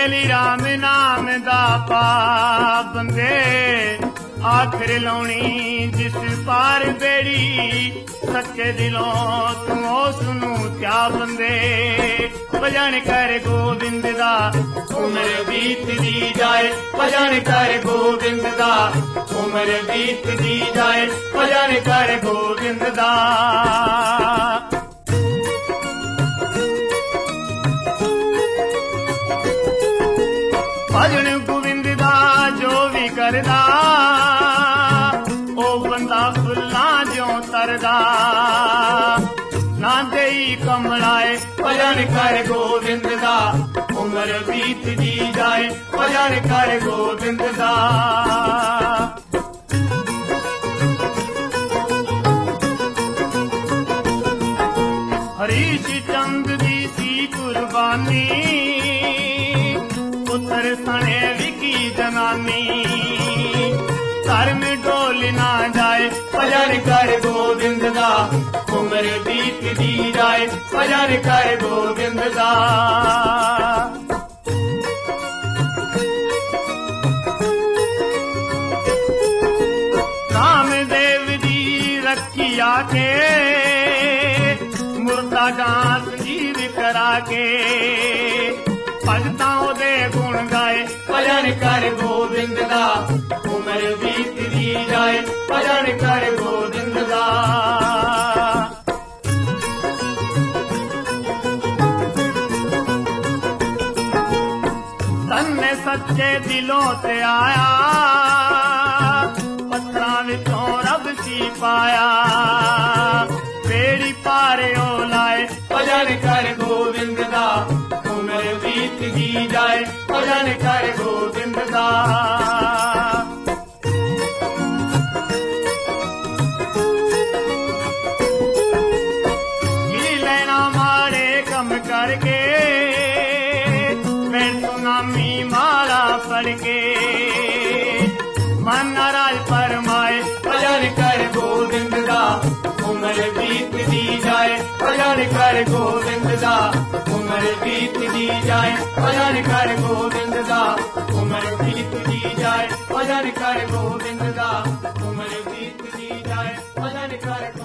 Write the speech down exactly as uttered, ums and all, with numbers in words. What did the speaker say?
मेली राम नाम दा पाबंदे आखिर लाउणी जिस पार बेड़ी सच्चे दिलों तुम उसनू त्या बंदे भजन कर गोविंद दा उम्र बीतदी जाए भजन कर गोविंद दा उम्र बीतदी जाए भजन कर गोविंद दा भजन गोविंद दा जो भी करदा ओ बंदा फुल्लां ज्यों तरदा ना देई कमलाए भजन कर गोविंद दा उम्र बीतदी जाए भजन कर गोविंद दा हरीश चंद दी सी कुर्बानी पुत्र सने विकी जनानी घर में डोल ना जाए भजन कर गोविंद दा उम्र बीतदी जाए भजन कर गोविंद दा रामदेव दी रखिया के मुर्दा डांस जीव करा के भगतां दे गुण गाए भजन कर गोविंद दा उम्र बीतदी जाए भजन कर गोविंद दा तन्ने सच्चे दिलों ते आया पत्थरां विचों रब सी पाया बेड़ी पारे ओ लाए भजन कर गोविंद दा उम्र बीतदी जाए भजन कर गोविंद दा गिरी लेना मारे कम करके मैं सुनामी माला पढ़ के मन नाराज फरमाए भजन कर गोविंद दा उम्र बीतदी जाए भजन कर गोविंद दा उम्र बीतदी जाए भजन कर गोविंद दा उम्र बीतदी जाए भजन कर गोविंद दा उम्र बीतदी जाए भजन कर